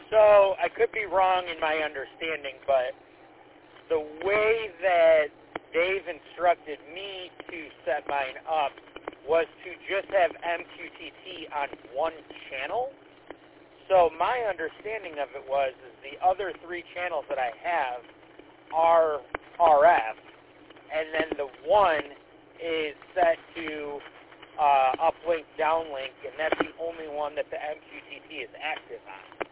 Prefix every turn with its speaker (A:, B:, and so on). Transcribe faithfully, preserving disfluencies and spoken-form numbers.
A: So I could be wrong in my understanding, but the way that Dave instructed me to set mine up was to just have M Q T T on one channel. So my understanding of it was is the other three channels that I have are R F, and then the one is set to uh, uplink, downlink, and that's the only one that the M Q T T is active on.